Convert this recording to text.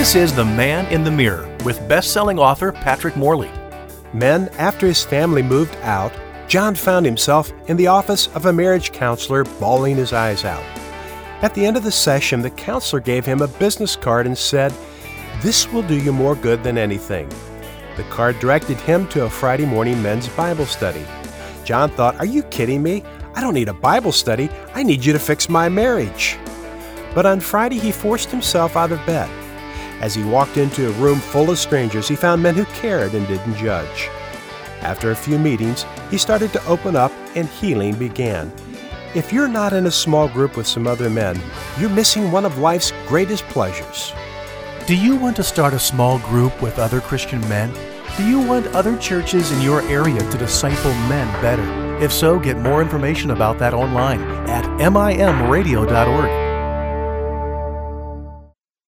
This is The Man in the Mirror with best-selling author Patrick Morley. Men, after his family moved out, John found himself in the office of a marriage counselor bawling his eyes out. At the end of the session, the counselor gave him a business card and said, "This will do you more good than anything." The card directed him to a Friday morning men's Bible study. John thought, "Are you kidding me? I don't need a Bible study. I need you to fix my marriage." But on Friday, he forced himself out of bed. As he walked into a room full of strangers, he found men who cared and didn't judge. After a few meetings, he started to open up and healing began. If you're not in a small group with some other men, you're missing one of life's greatest pleasures. Do you want to start a small group with other Christian men? Do you want other churches in your area to disciple men better? If so, get more information about that online at mimradio.org.